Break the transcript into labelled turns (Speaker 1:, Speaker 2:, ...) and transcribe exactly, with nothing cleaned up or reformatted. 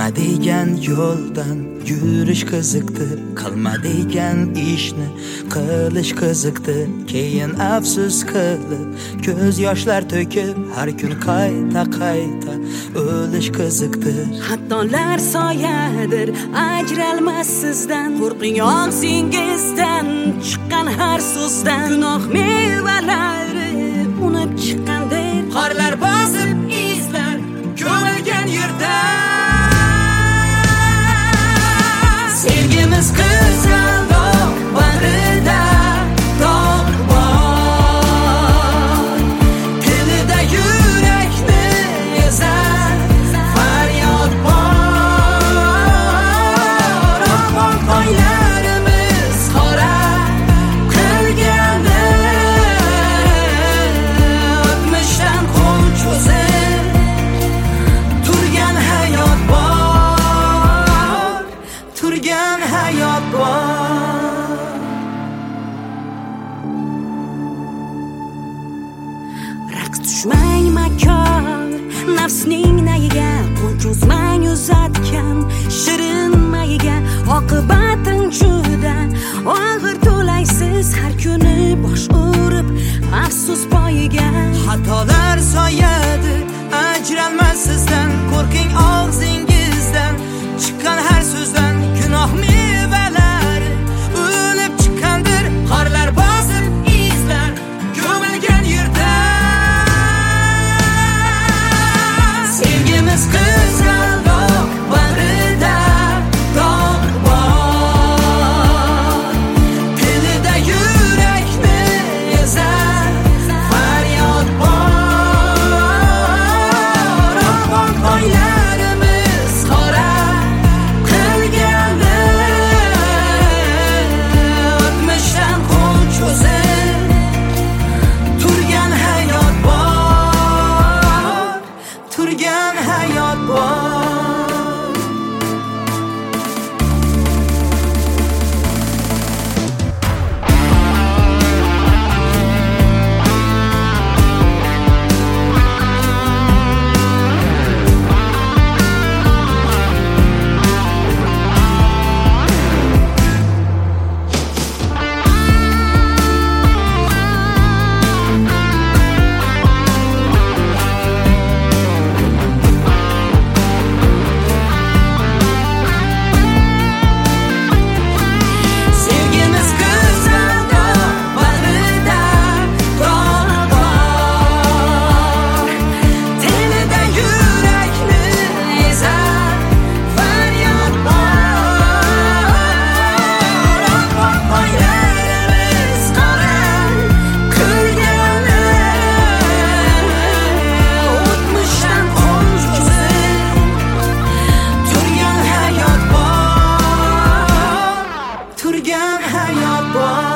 Speaker 1: Bilmadigan yo'ldan yurish qiziqdi, qilmadigan ishni qilish qiziqdi. Keyin afsus qilib, ko'z yoshlar to'kib, har kun qayta qayta o'lish qiziqdi.
Speaker 2: Xatolar soyadir, ajralmas sizdan. Qo'rqing og'zingizdan chiqqan har so'zdan. Gunoh mevalari unib chiqqandir.
Speaker 1: Qorlar bosib izlar ko'milgan yerda. Sevgimiz qizg'al dog' bag'rida, dog' bor. Tilida yurakni ezar faryod bor. Oqon qo'ylarimiz qora qilgandir. O'tmishdan qo'l cho'zib turgan hayot bor, turgan hayot bor.
Speaker 2: Raqs tushmang makor, nafsning nayiga. Qo'l cho'zmang uzatgan shirin mayiga. Oqibatin juda og'ir to'laysiz har kuni bosh urib afsus poyiga.
Speaker 1: Xatolar soyadi, ajralmas sizdan. Qo'rqing og'zingizdan chiqqan har so'zdan. Gunoh mevalari o'lib chiqqandir. Qorlar bosib izlar ko'milgan yerda. Sevgimiz qizg'al dog' bag'rida, dog' bor. Tilida yurakni ezar faryod bor. Oqon qo'ylarimiz qora qilgandir. O'tmishdan qo'l cho'zib turgan hayot bor, turgan hayot bor. Sevgimiz qizg'al dog' bag'rida, dog' bor. Tilida yurakni ezar faryod bor. Oqon qo'ylarimiz qora qilgandir. O'tmishdan qo'l cho'zib turgan hayot bor, turgan hayot bor.